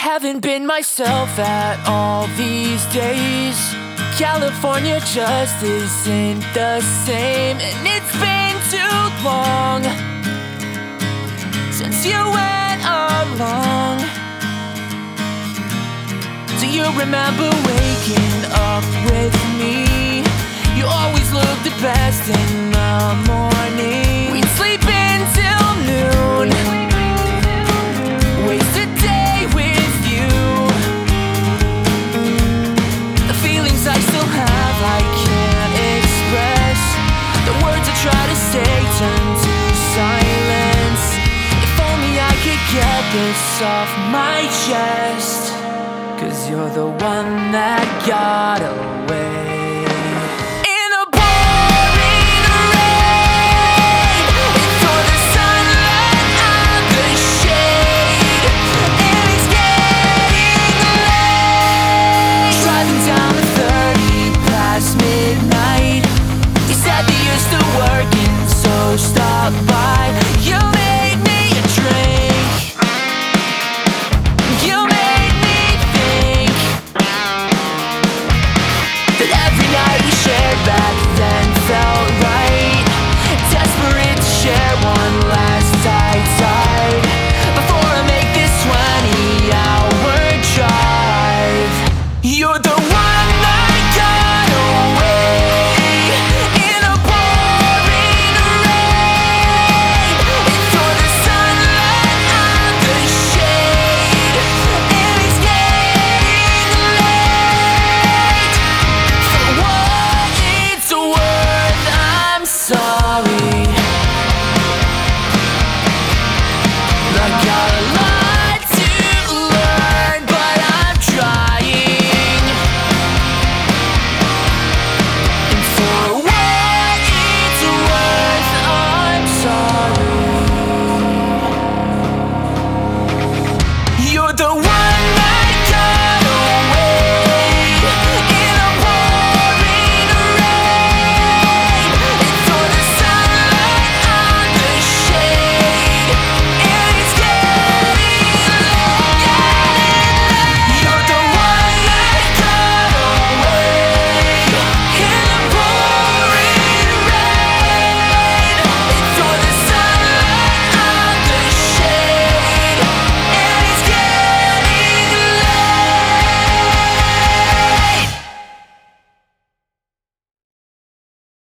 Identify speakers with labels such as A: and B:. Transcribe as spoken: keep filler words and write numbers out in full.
A: haven't been myself at all these days. California just isn't the same, and it's been too long since you went along. Do you remember waking up with me? You always looked the best in the morning. We'd sleep until noon, waste a day with you. The feelings I still have I can't express. The words I try to say turn to silence. If only I could get this off my chest, 'cause you're the one that got away.